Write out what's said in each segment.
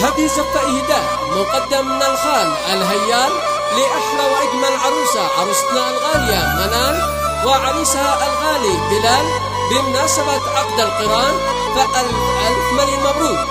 هذه زفة إهداء مقدم من الخال الهيال لأحلى وأجمل عروسة، عروستنا الغالية منال وعريسها الغالي بلال بمناسبة عقد القران، فألف ألف مليون مبروك.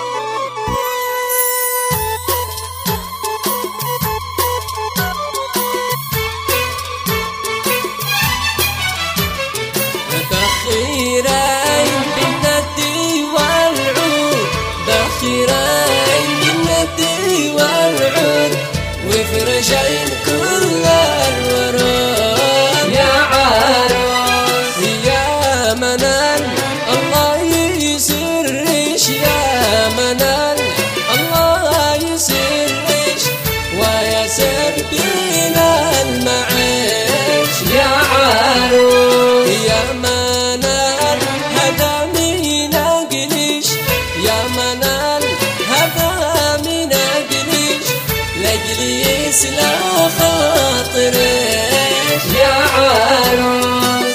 بخيرين بالندي والعود، بخيرين بالندي والعود، وفرشين كل الورود. يا عروس يا منال الله يسرش، يا منال الله يسرش ويسر بنا المعيش. يا عروس يا منال هذا من أجلش، يا منال هذا من أجلش، لأجلي يسلى خاطرك. يا عروس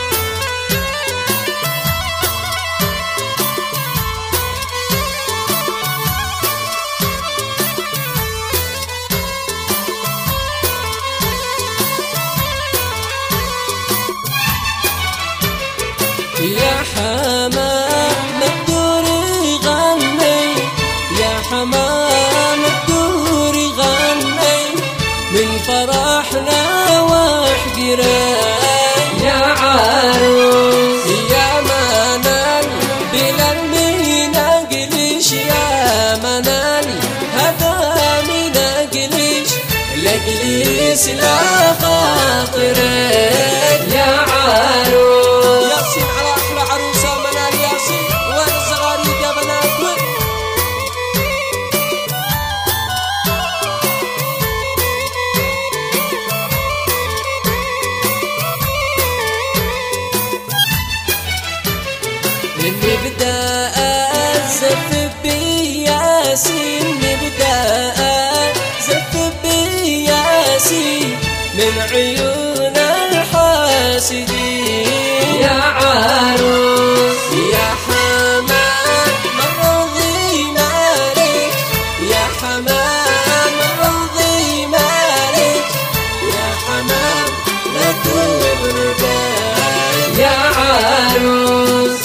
يا حمام الدوري غني، يا حمام الدوري غني من فرحنا وحقرا. يا عروس يا منال بلال من أجلش، يا منال هذا من أجلش، لأجلي يسلى خاطرك. يا عروس ياسين على أحلى عروسة منال ياسين والصغاريد يا بنات. نبدأ الزف بياسين، نبدأ الزف بياسين من عيون الحاسدين. يا عروس يا حمام مرضي مالك، يا حمام مرضي مالك، يا حمام لا تبرد. يا عروس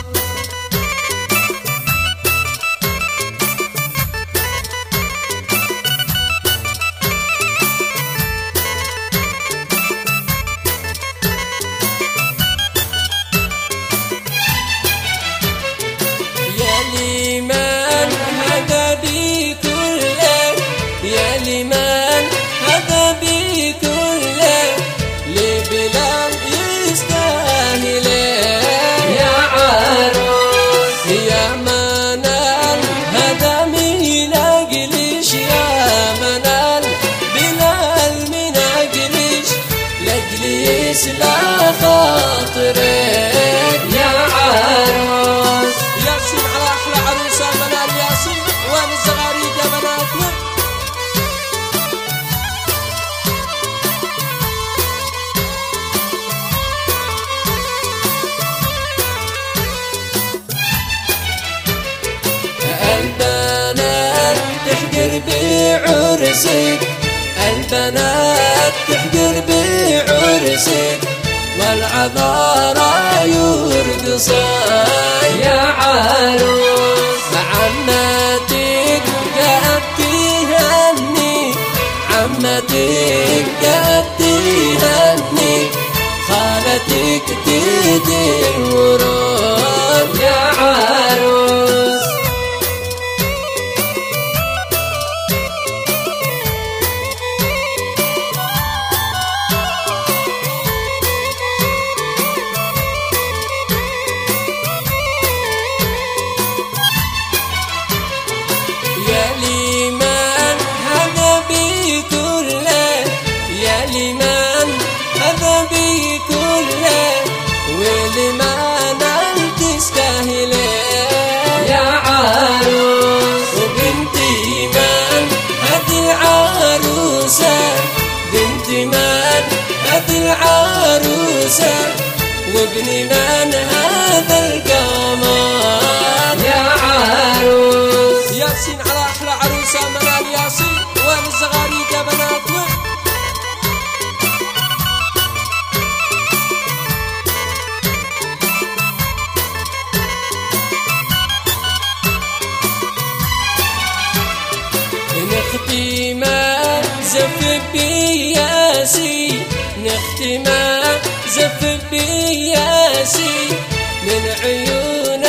يا لمن هذا بكله لبلال يستاهل. يا عروس يا منال هذا من أجلش، يا منال بلال من أجلش، لأجلي يسلى خاطرك. يا عروس ياسين على أحلى عروسة منال ياسين والصغاريد يا بنات. البنات تحقر بعرسك، البنات تحقر بعرسك والعذارى يرقصن. يا عروس عمتك قد تهني، عمتك قد تهني، خالتك تدي الورود. يا عروس يا لمن هذا بكله، يا لمن هذا بكله ولمن تستاهل. يا عروس وبنتي من هذه العروسة، بنتي من هذه العروسة، وابن من هذا القمر. يا عروس ياسين على بياسي نختمها زفف بياسي من عيون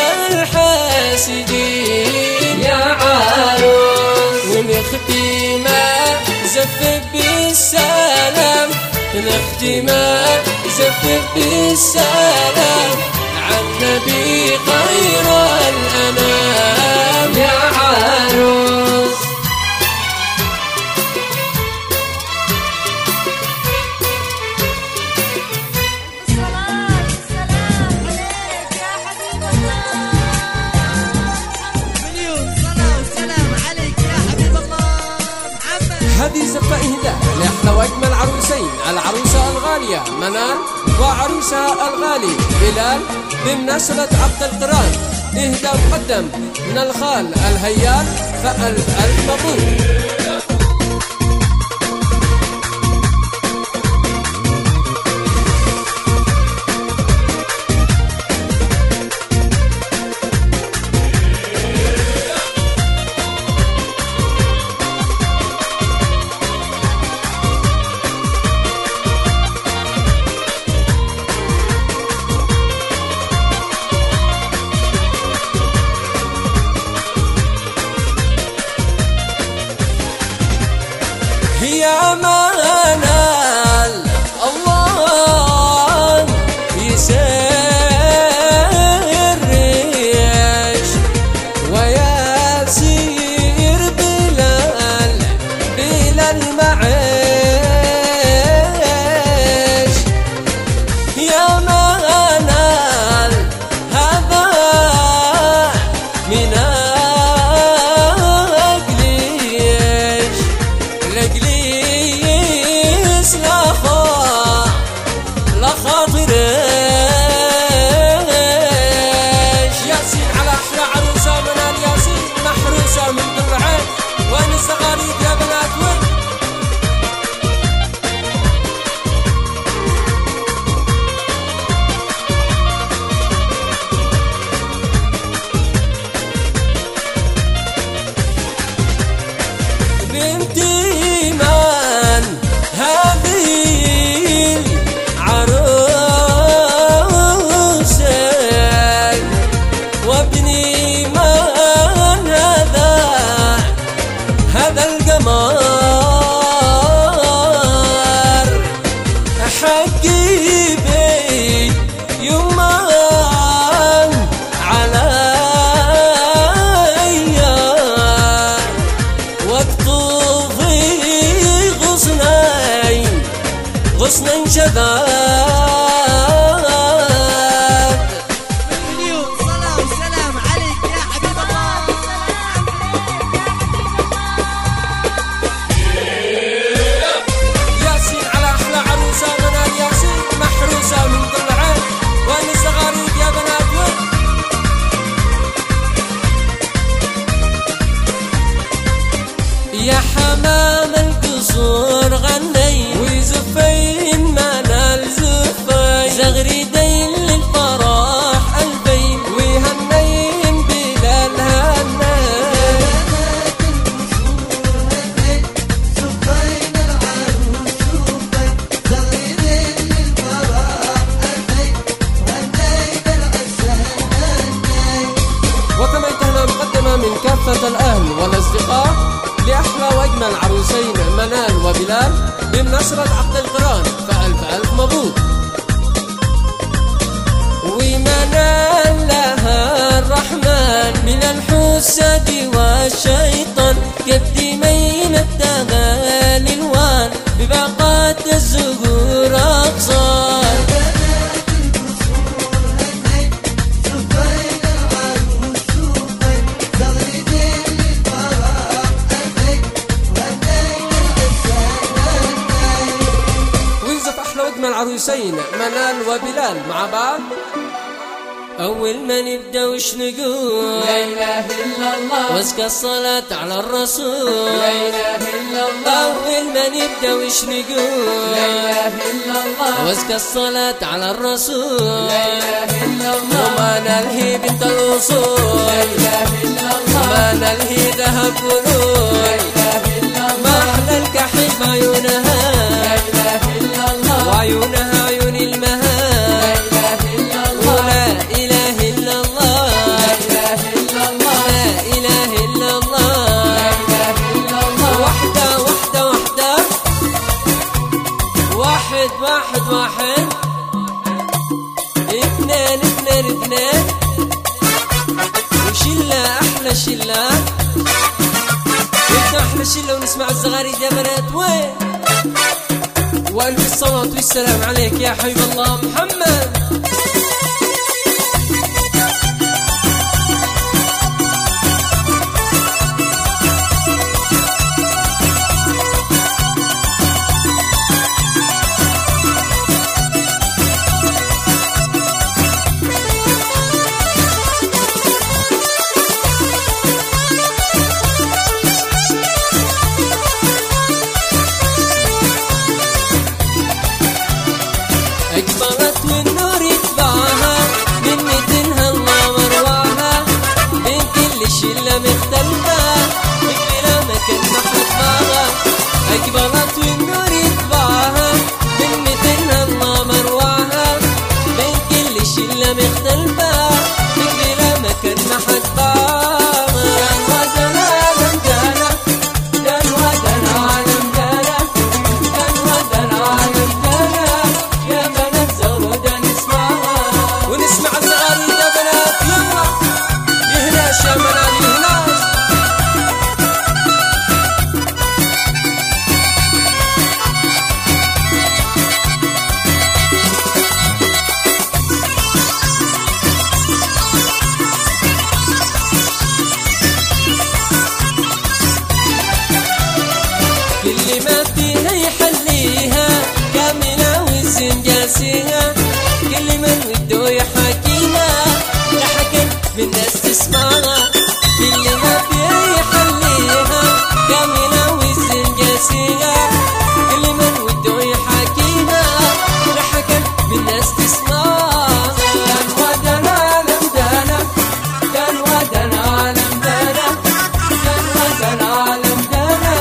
الحاسدين يا عروس، ونختمها زفف بالسلام، نختمها زفف بالسلام عالنبي خير الأنام يا عروس. هذه زفة إهداء لأحلى وأجمل عروسين، العروسة الغالية منال وعريسها الغالي بلال بمناسبة عقد القران. إهداء مقدم من الخال الهيال، فألف ألف مبروك. يا منال الله يسرش ويسير بلال معيش. يا منال هذا من ياسين على أحلى عروسة منال ياسين محروسة من ضلعين، وين الزغاريد يا بنات وين؟ بنت إيمان هذه هذا القمر حقي بي يمان علي واقطفي غصنين شذاب. مليون صلاة وسلام عليك يا حبيب الله. ياسين على أحلى عروسة منال ياسين محروسة من ضلعين، وين الزغاريد يا بنات وين؟ يا حمام القصور غني وزفين منال زفين، زغريدين للفرح قلبين وهنين بلال هنين. زفين العروس زفين، زغريدين للفرح قلبين وهنين العسل هنين. وكما انتهنا مقدمة من كافة الأهل والأصدقاء لأحلى وأجمل عروسين منال وبلال بمناسبة عقد القران، فألف ألف مبروك. ومنال لها الرحمن من الحسد والشيطان، قدمين التغالي الوان بباقات الزهور أقصار. العروسين منال وبلال مع بعض. أول ما نبدأ وش نقول؟ لا إله إلا الله، وازكى الصلاة على الرسول. لا إله إلا الله، أول ما نبدأ وش نقول؟ لا إله إلا الله، وازكى الصلاة على الرسول. لا إله إلا الله، وما نلهي بنت الوصول. لا إله إلا الله، وما نلهي ذهب ولول. لا إله إلا الله، ما أحلى الكحل بعيونها بنات. انت احلى شله ونسمع الزغاريد يا بنات وين. والف الصلاة والسلام عليك يا حبيب الله محمد. أجملت والنور يتبعها من متنها الله مرواها، بين كل شلة مختلفة بلا مكان نحن معها. أجملت والنور يتبعها من متنها الله مرواها، بين كل شلة مختلفة بلا مكان نحن معها. كل ما فيها يحليها كاملة وزنجاسيها، كل من وده يحاكيها لحكم من ناس تسمعها. كل ما فيها يحليها كاملة وزنجاسيها، كل من وده يحاكيها لحكم من ناس تسمعها. كان ودنا عالم دانا، كان ودنا عالم دانا، كان ودنا عالم دانا.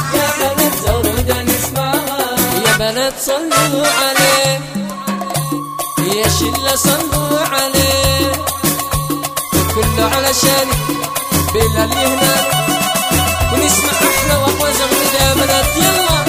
بنات صلوا عليه يا شلة صلوا عليه، كله علشان بلال هناك ونسمع أحلى وأقوى زغريد يا بنات يلا.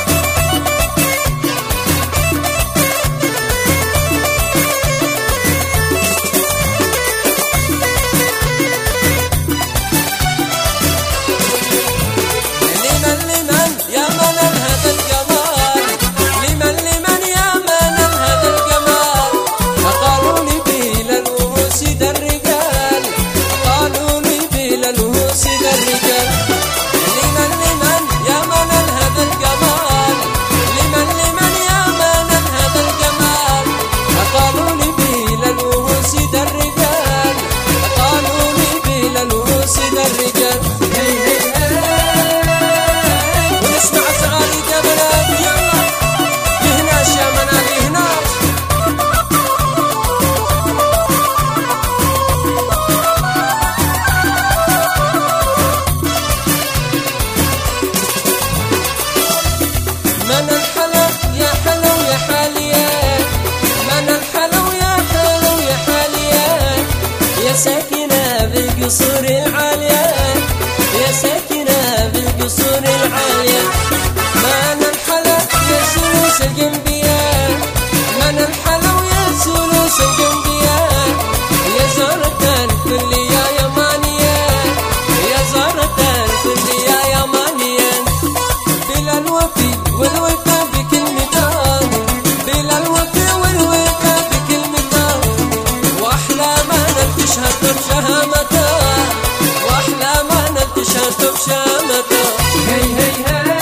من الحلو يا حلو يا حاليا، من الحلو يا حلو يا حاليا، يا ساكنة بالقصور العالية، يا ساكنة بالقصور العالية. من الحلو يا سلوس الجنبية، من الحلو يا سلوس الجنبية، يا زهرة الكل يا يمانية، يا زهرة الكل يا يمانية. بلا الوفي والوفا بكل مكان، بلا الوفا والوفا بكل مكان، واحلى ما نلتشها بشهامته، واحلى ما نلتشها بشهامته. هي هي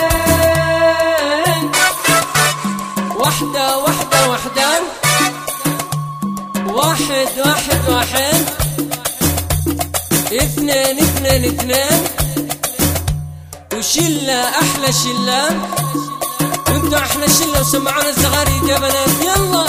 هي وحده وحده وحده، واحد واحد واحد، اثنين اثنين اثنين، وشلة أحلى شلة، وانتو أحلى شلة وسمعونا الزغاريد يا بنات يلا.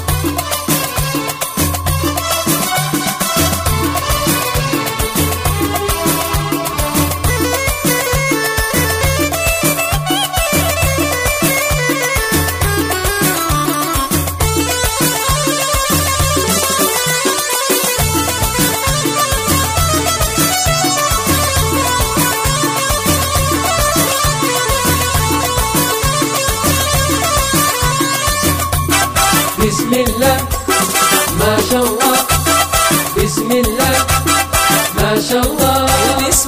بسم الله ما شاء الله، بسم الله ما شاء الله،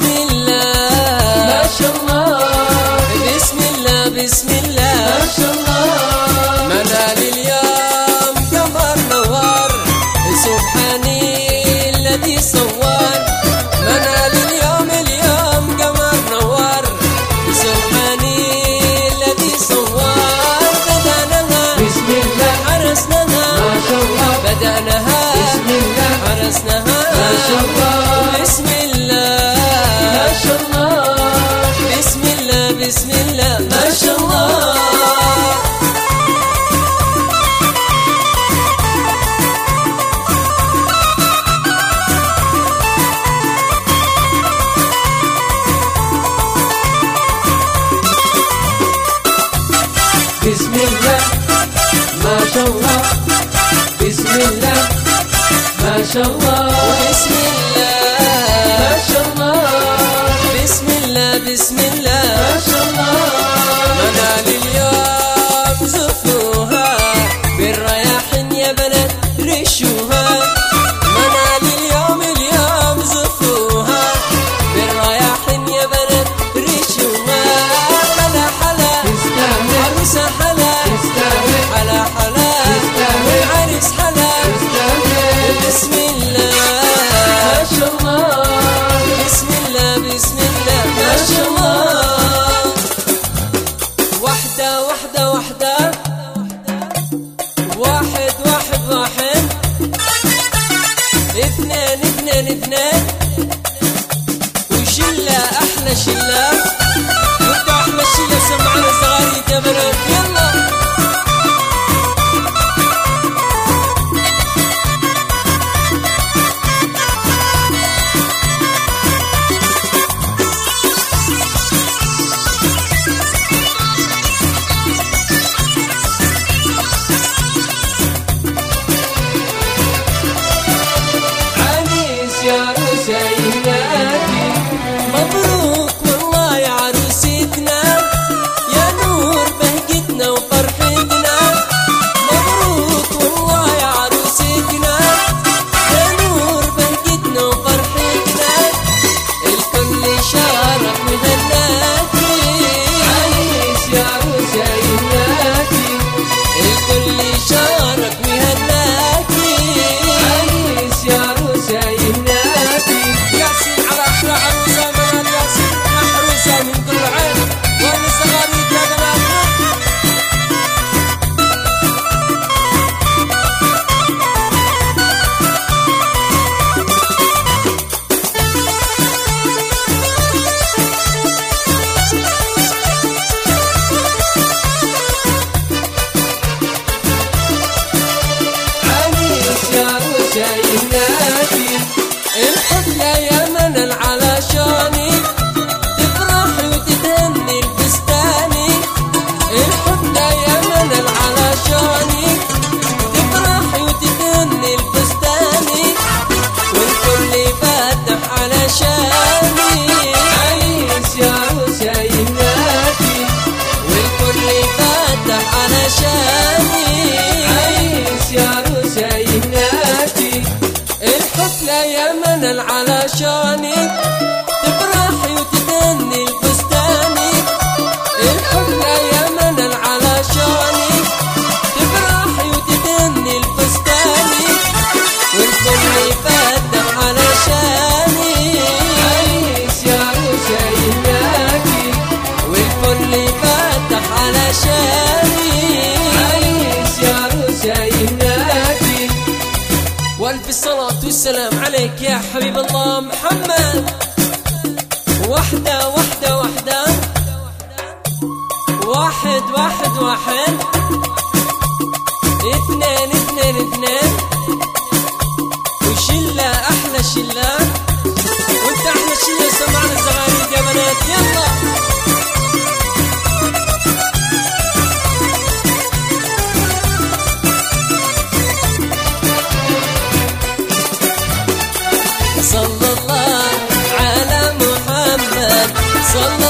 الله ما شاء الله بسم الله ما شاء الله بسم الله ما شاء الله بسم الله بسم الله ما شاء الله منال اليوم زفوها بالرياحين يا بنات رشوها منال اليوم زفوها بالرياحين يا بنات رشوها حلا حلا تستاهل عروسة حلا تستاهل حلا حلا تستاهل عريس حلا تستاهل بسم الله ما شاء الله بسم الله بسم الله ما شاء الله وحدة وحدة وحدة واحد واحد واحد اثنين اثنين اثنين وشلة أحلى شلة وانتوا أحلى شلة سمعنا صغاري يا بنات يلا عريس يا عروسة يهناكي مبروك والله يا عروستنا يا نور بهجتنا وفرحتنا مبروك والله يا عروستنا يا نور بهجتنا وفرحتنا الكل شارك وهناكي عريس يا عروسة يهناكي الكل شارك وهناكي عريس يا عروسة يهناكي ياسين على أحلى عروسة منال ياسين محروسة من كل عين وأنا صغاريك يا بنات عريس يا عروسة يهناكي الحفلة يا منال علشاني تفرحي وتتهني الفستاني الحفلة يا منال علشاني تفرحي وتتهني الفستاني والكل فاتح علشاني عريس يا عروسة يهناكي والكل فاتح علشاني عريس يا عروسة يهناكي الحفلة يا منال علشاني تفرحي وتتهني الفستاني الحفلة يا منال علشاني تفرحي وتتهني الفستاني والكل فاتح علشاني عريس يا عروسة يهناكي والكل فاتح علشاني عريس يا عروسة يهناكي والف الصلاة والسلام عليك يا حبيب الله محمد وحدة وحدة وحدة واحد واحد واحد اثنين اثنين اثنين وشلة أحلى شلة وانت أحلى شلة سمعنا الزغاريد يا بنات يلا صلى الله على محمد صلى